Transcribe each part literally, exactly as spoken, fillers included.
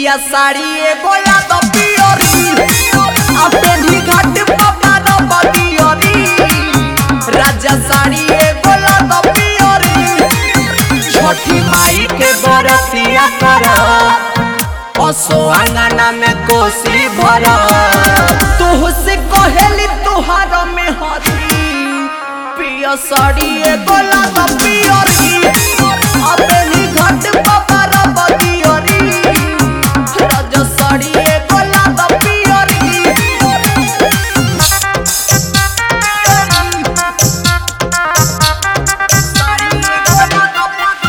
पिया साड़ी एगो ला दो पियरी अपनी घाट पापा रो बदियरी राजा साड़ी एगो ला दो पियरी छठी माई के बरतिया करा असो आंगना में कोसी भरा तोह से कहेली तुहार में हरी पिया साड़ी एगो ला दो पियरी अपनी घाट पापा रो बदियरी राजा साड़ी एगो ला दो पियरी साड़ी एगो ला दो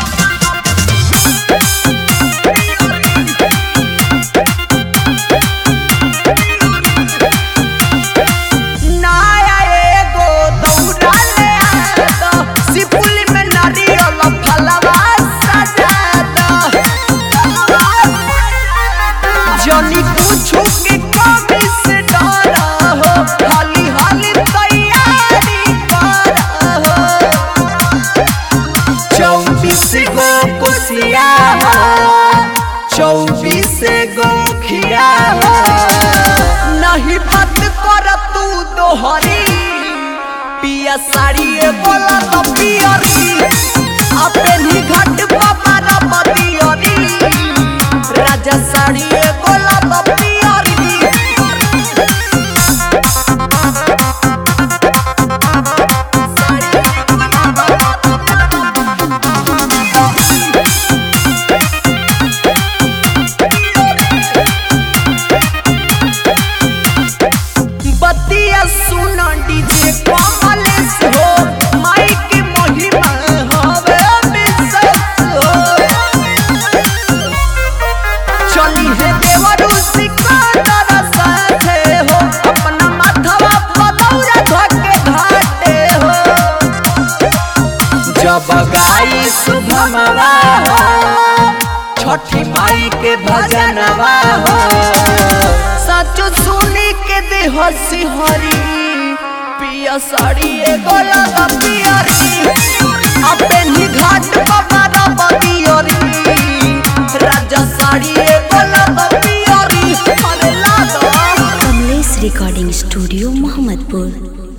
जनी पूछू के कमी से डरा हो हाली हाली तैयारी करा हो चौबीस गो कुसिया हो चौबीस गो खिया हो नहीं बात कर तू दोहरी पिया साड़ी एगो ला दो पियरी अपनी घाट पापा रो बदियरी राजा साड़ी एगो ला दो पियरी बतिया सुना डीजे कमलेश हो माई की महिमा हवे विशेष हो चली है देवरू सिकंदर साथे हो अपना माथवा पदौरा धके घाटे हो जब गाई शुभमवा हो छठी माई के भजनवा हो सच सुनी के देह सिहरी पिया साड़ी एगो ला दो पियरी अपनी घाट पापा रो बदियरी राजा साड़ी एगो ला दो पियरी अरे ला दो। Kamlesh recording studio Mohammadpur.